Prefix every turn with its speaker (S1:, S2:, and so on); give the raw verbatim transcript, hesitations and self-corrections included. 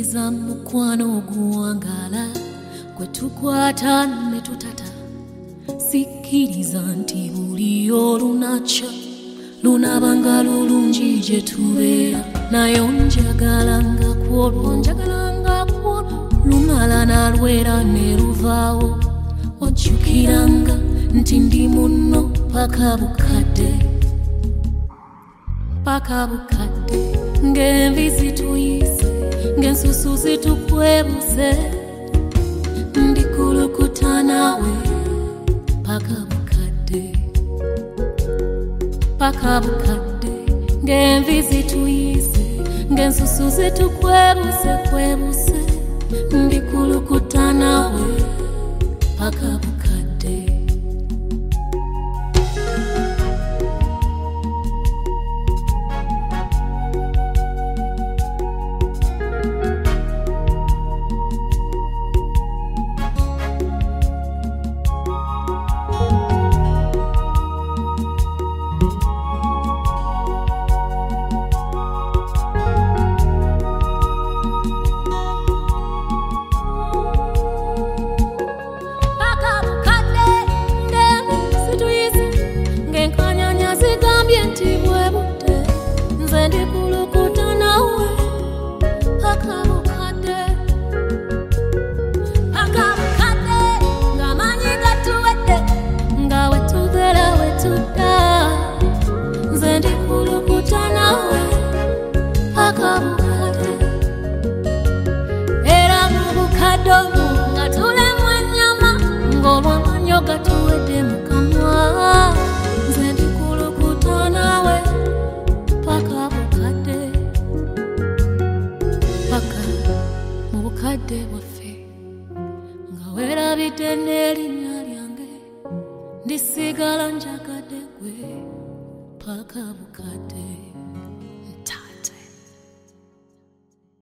S1: Sikiriza mukwano oguwangala gwe tukwata ne tutata. Sikiriza nti buli olunaca lunabanga lulungi gye tubeera. Naye onjagalanga kwolwo njagalanga kwolwo lumala nalwera ne luvaawo. Ojjukiranga nti ndi munno paka bukadde paka bukadde. Ng'envi zituyise ng'ensusu zitukwebuse. Ndikulukuta nawe paka bukadde paka bukadde. Ng'envi zituyise ng'ensusu zitukwebuse kwebuse. Ndikulukuta nawe paka bukadde. Gatuwedde mukamwa nze ndikulukuta nawe paka bukadde paka mu bukadde bwaffe. Nga weerabidde n'erinnya lyange ndisigala njagadde gwe paka bukadde.